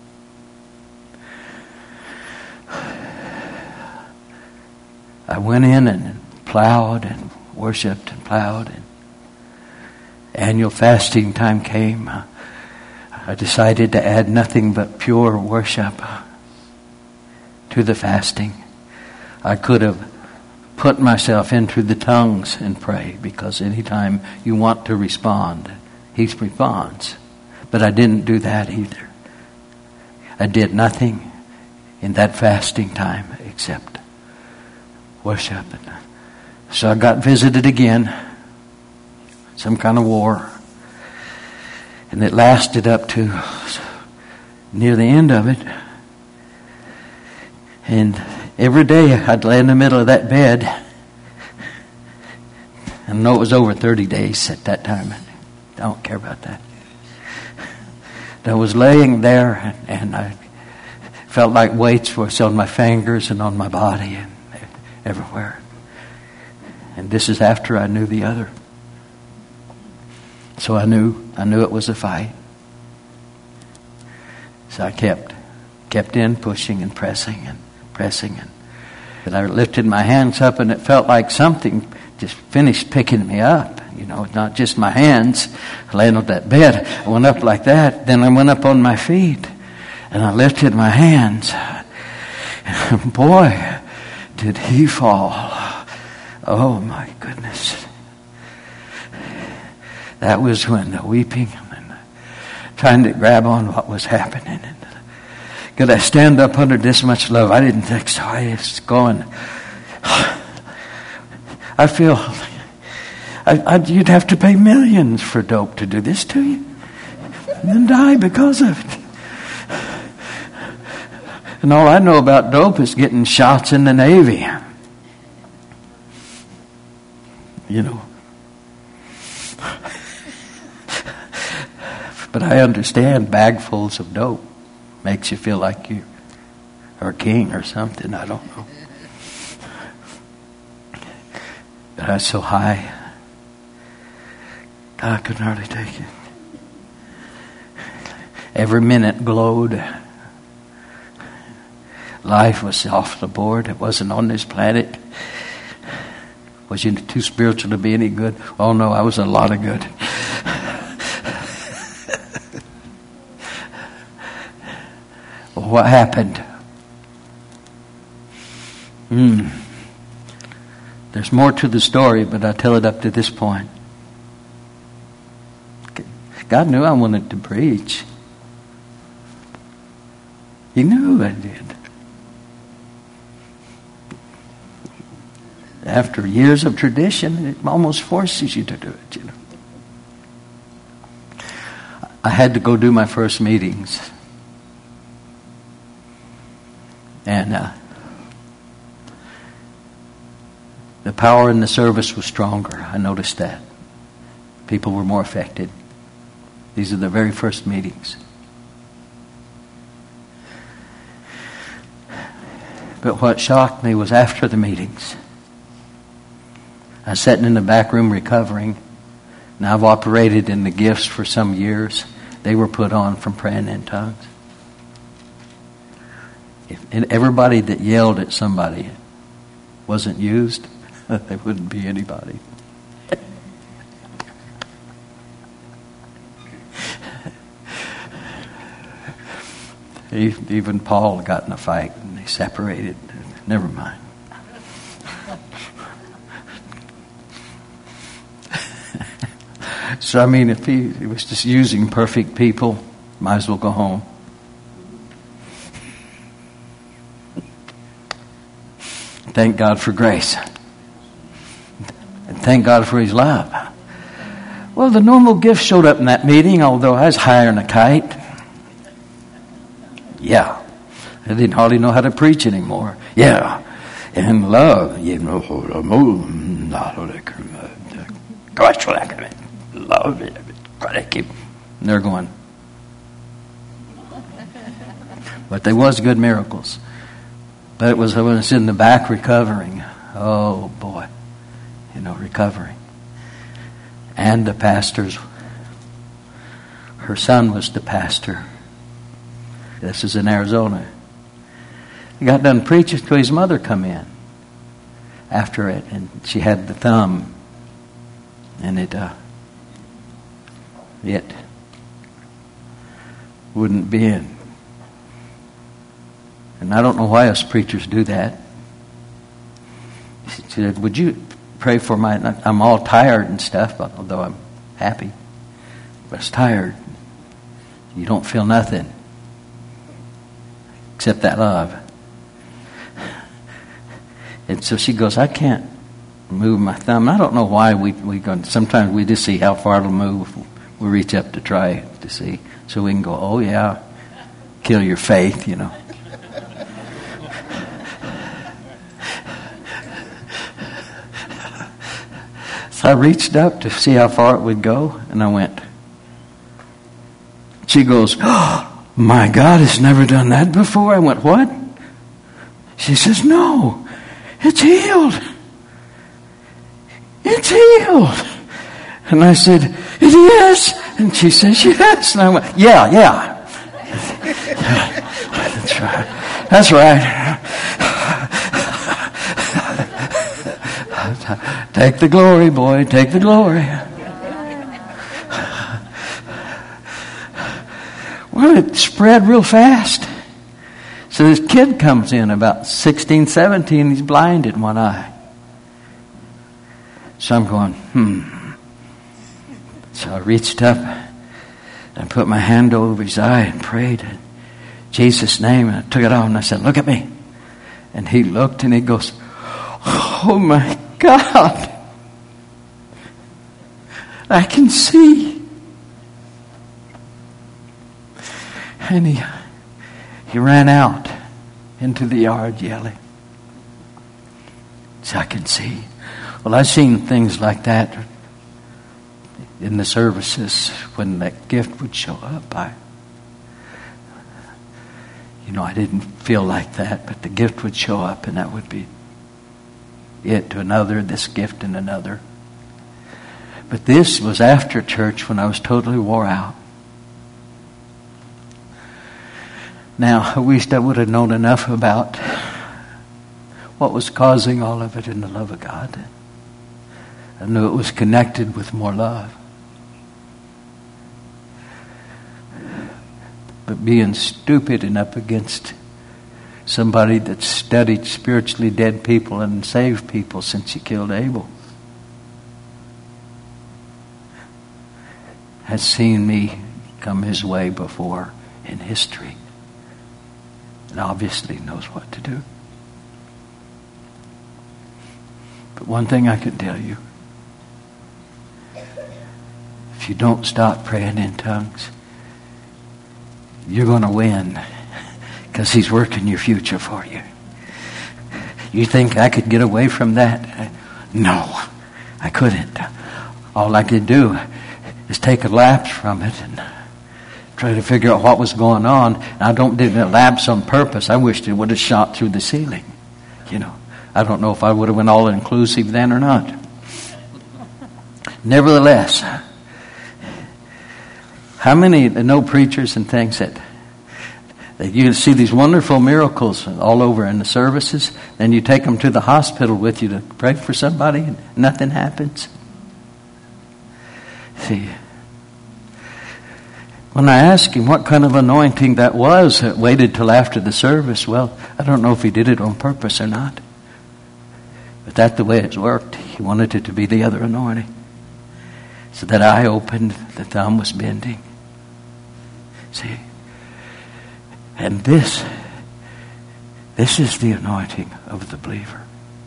I went in and plowed and worshipped and plowed, and annual fasting time came. I decided to add nothing but pure worship to the fasting. I could have put myself into the tongues and pray, because anytime you want to respond, He responds. But I didn't do that either. I did nothing in that fasting time except worship. So I got visited again, some kind of war. And it lasted up to near the end of it. And every day I'd lay in the middle of that bed. I know it was over thirty days at that time. I don't care about that. I was laying there, and I felt like weights were on my fingers and on my body and everywhere. And this is after I knew the other. So I knew I knew it was a fight. So I kept kept in, pushing and pressing and pressing. And, and I lifted my hands up, and it felt like something just finished picking me up. You know, not just my hands laying on that bed. I went up like that. Then I went up on my feet, and I lifted my hands. And boy, did he fall. Oh my goodness. That was when the weeping and trying to grab on what was happening. And could I stand up under this much love? I didn't think so. I was going. I feel I, I, you'd have to pay millions for dope to do this to you, and then die because of it. And all I know about dope is getting shots in the Navy. You know. But I understand bagfuls of dope makes you feel like you are a king or something. I don't know. But I was so high, I couldn't hardly take it. Every minute glowed. Life was off the board. It wasn't on this planet. Was you too spiritual to be any good? Oh no, I was a lot of good. What happened? Hmm. There's more to the story, but I'll tell it up to this point. God knew I wanted to preach. He knew I did. After years of tradition, it almost forces you to do it, you know. I had to go do my first meetings. And uh, the power in the service was stronger. I noticed that. People were more affected. These are the very first meetings. But what shocked me was after the meetings. I was sitting in the back room recovering. Now I've operated in the gifts for some years. They were put on from praying in tongues. If everybody that yelled at somebody wasn't used, there wouldn't be anybody. Even Paul got in a fight and they separated. Never mind. So I mean, if he, he was just using perfect people, might as well go home. Thank God for grace. And thank God for His love. Well, the normal gifts showed up in that meeting, although I was higher than a kite. Yeah. I didn't hardly know how to preach anymore. Yeah. And love. You know, love it. And they're going. But there was good miracles. But it was when I was in the back recovering. Oh boy. You know, recovering. And the pastor's, her son was the pastor. This is in Arizona. He got done preaching till his mother come in after it. And she had the thumb. And it, uh, it wouldn't be in. And I don't know why us preachers do that. She said, would you pray for my, I'm all tired and stuff, although I'm happy. But it's tired. You don't feel nothing except that love. And so she goes, I can't move my thumb. I don't know why we we go. Sometimes we just see how far it'll move. We reach up to try to see, so we can go, oh yeah, kill your faith, you know. So I reached up to see how far it would go, and I went. She goes, oh, my God, it's never done that before. I went, what? She says, no, it's healed. It's healed. And I said, it is. And she says, yes. And I went, yeah, yeah. That's right. That's right. Take the glory, boy. Take the glory. Well, it spread real fast. So this kid comes in about sixteen, seventeen. He's blind in one eye. So I'm going, hmm. So I reached up and put my hand over his eye and prayed in Jesus' name. And I took it off and I said, look at me. And he looked and he goes, oh my God. I can see. And he, he ran out into the yard yelling. So I can see. Well, I've seen things like that in the services when that gift would show up. I, you know, I didn't feel like that, but the gift would show up and that would be it to another, this gift and another. But this was after church when I was totally wore out. Now, I wished I would have known enough about what was causing all of it in the love of God. I knew it was connected with more love. But being stupid and up against somebody that studied spiritually dead people and saved people since he killed Abel has seen me come his way before in history. And obviously knows what to do. But one thing I can tell you, if you don't stop praying in tongues, you're going to win, because he's working your future for you. You think I could get away from that? No, I couldn't. All I could do is take a lapse from it and try to figure out what was going on. And I don't do a lapse on purpose. I wished it would have shot through the ceiling. You know, I don't know if I would have been all inclusive then or not. Nevertheless, how many know preachers and things that, that you see these wonderful miracles all over in the services, then you take them to the hospital with you to pray for somebody and nothing happens? See, when I asked him what kind of anointing that was that waited till after the service, well, I don't know if he did it on purpose or not. But that's the way it's worked. He wanted it to be the other anointing. So that eye opened, the thumb was bending. See? And this, this is the anointing of the believer.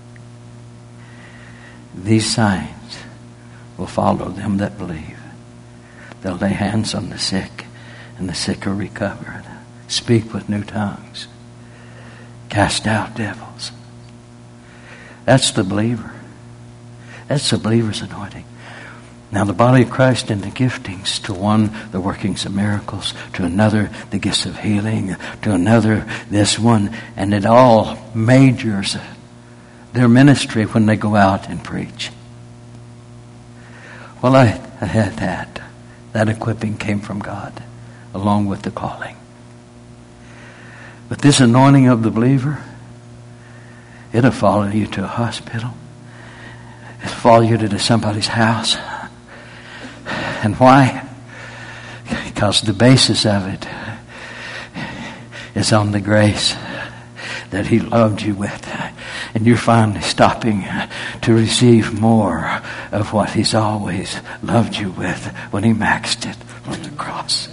These signs will follow them that believe. They'll lay hands on the sick, and the sick are recovered. Speak with new tongues. Cast out devils. That's the believer. That's the believer's anointing. Now the body of Christ in the giftings, to one the workings of miracles, to another the gifts of healing, to another this one, and it all majors their ministry when they go out and preach. Well, I, I had that. That equipping came from God, along with the calling. But this anointing of the believer, it'll follow you to a hospital. It'll follow you to somebody's house. And why? Because the basis of it is on the grace that he loved you with. And you're finally stopping to receive more of what He's always loved you with when He maxed it on the cross.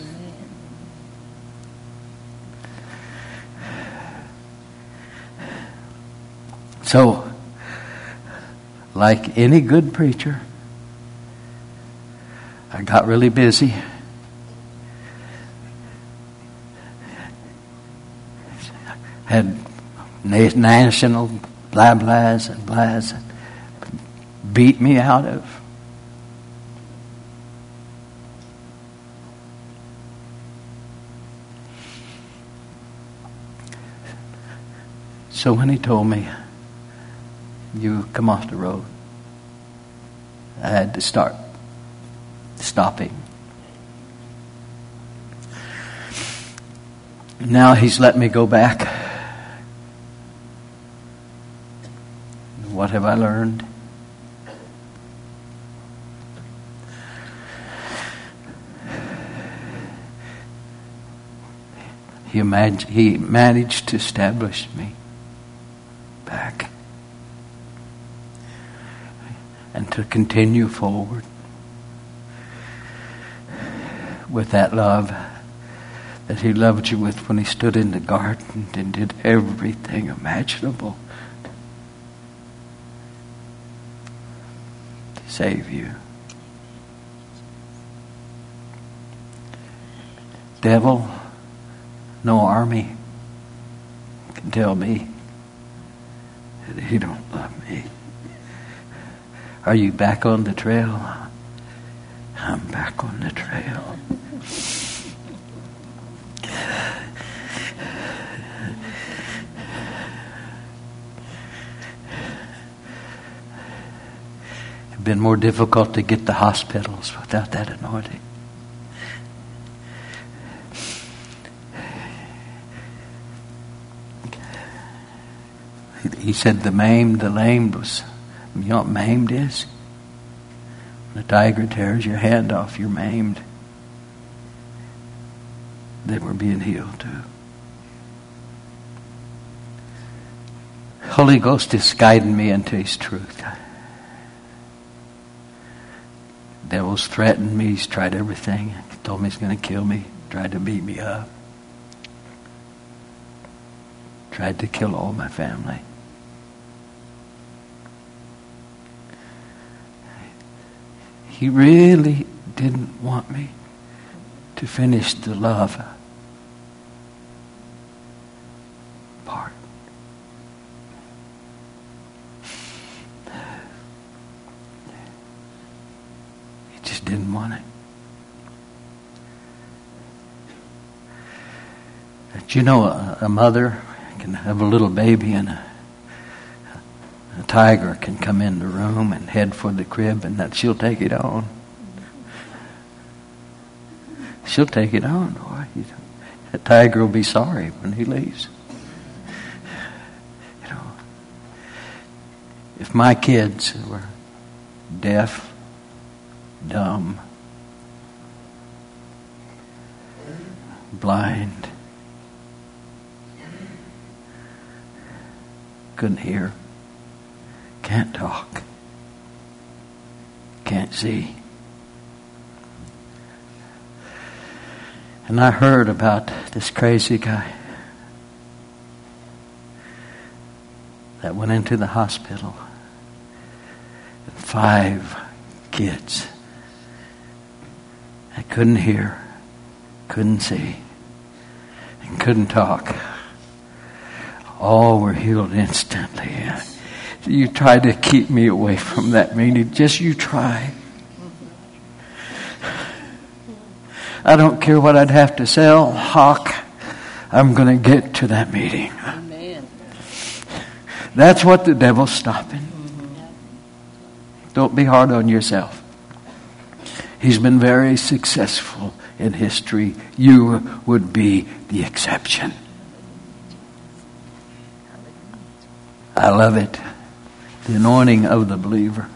So, like any good preacher, I got really busy. Had national blah blahs and blahs beat me out of. So when He told me, you come off the road, I had to start stopping. Now He's let me go back. What have I learned? He, imag- he managed to establish me back and to continue forward with that love that He loved you with when He stood in the garden and did everything imaginable to save you. Devil, no army can tell me that He don't love me. Are you back on the trail? I'm back on the trail. It's been more difficult to get to hospitals without that anointing. He said the maimed, the lamed was, you know what maimed is? When a tiger tears your hand off, you're maimed. They were being healed too. Holy Ghost is guiding me into His truth. The devil's threatened me. He's tried everything. He told me he's going to kill me. Tried to beat me up. Tried to kill all my family. He really didn't want me to finish the love part. He just didn't want it. But you know, a, a mother can have a little baby and a A tiger can come in the room and head for the crib, and that she'll take it on. She'll take it on, boy. That tiger will be sorry when he leaves. You know, if my kids were deaf, dumb, blind, couldn't hear, can't talk, can't see. And I heard about this crazy guy that went into the hospital. And five kids that couldn't hear, couldn't see, and couldn't talk. All were healed instantly. You try to keep me away from that meeting. Just you try. I don't care what I'd have to sell, hawk. I'm going to get to that meeting. Amen. That's what the devil's stopping. Mm-hmm. Don't be hard on yourself. He's been very successful in history. You would be the exception. I love it. The anointing of the believer.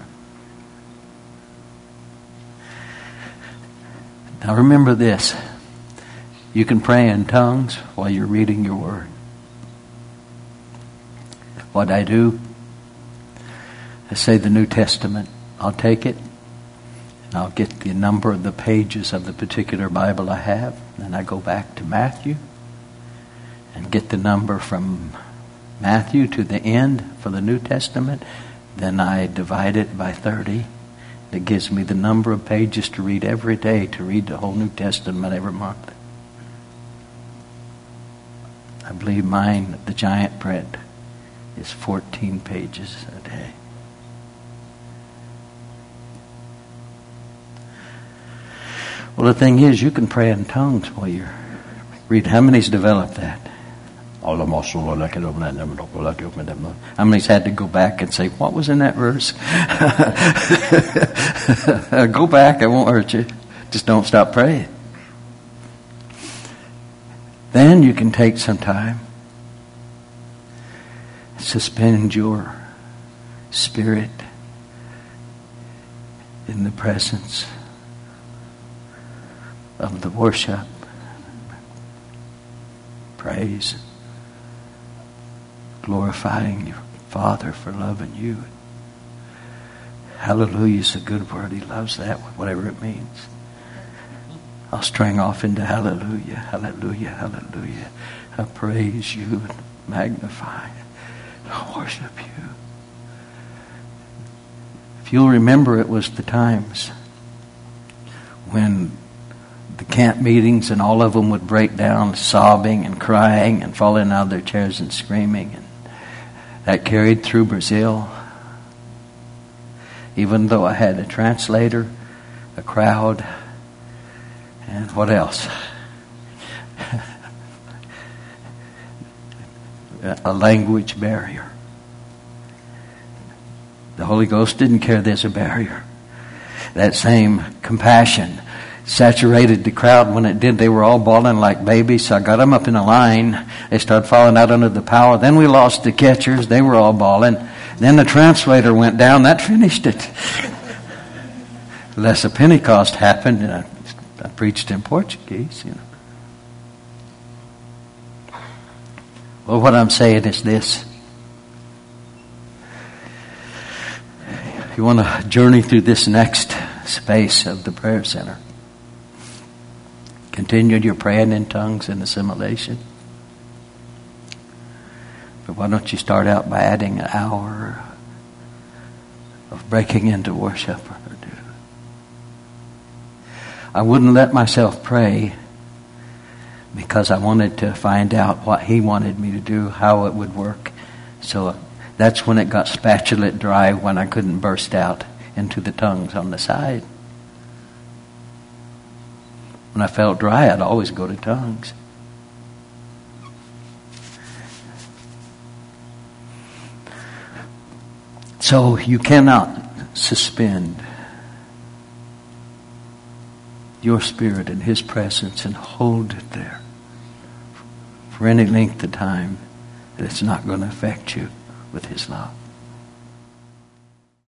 Now remember this. You can pray in tongues while you're reading your word. What I do, Let's say the New Testament. I'll take it, and I'll get the number of the pages of the particular Bible I have. Then I go back to Matthew and get the number from Matthew to the end for the New Testament. Then I divide it by thirty. That gives me the number of pages to read every day, to read the whole New Testament every month. I believe mine, the giant print, is fourteen pages a day. Well, the thing is, you can pray in tongues while you're reading. How many's developed that? How many's had to go back and say, what was in that verse? Go back, I won't hurt you. Just don't stop praying. Then you can take some time, suspend your spirit in the presence of the worship, praise, glorifying your Father for loving you. Hallelujah is a good word. He loves that, whatever it means. I'll string off into hallelujah, hallelujah, hallelujah. I praise you and magnify and I worship you. If you'll remember, it was the times when the camp meetings and all of them would break down sobbing and crying and falling out of their chairs and screaming. And that carried through Brazil. Even though I had a translator, a crowd, and what else? A language barrier. The Holy Ghost didn't care there's a barrier. That same compassion saturated the crowd. When it did, they were all bawling like babies. So I got them up in a line. They started falling out under the power. Then we lost the catchers. They were all bawling. Then the translator went down. That finished it. Unless a Pentecost happened, and I, I preached in Portuguese, you know. Well, what I'm saying is this. If you want to journey through this next space of the prayer center, continue your praying in tongues and assimilation. But why don't you start out by adding an hour of breaking into worship? I wouldn't let myself pray because I wanted to find out what he wanted me to do, how it would work. So that's when it got spatulate dry, when I couldn't burst out into the tongues on the side. When I felt dry, I'd always go to tongues. So you cannot suspend your spirit in his presence and hold it there for any length of time that it's not going to affect you with his love.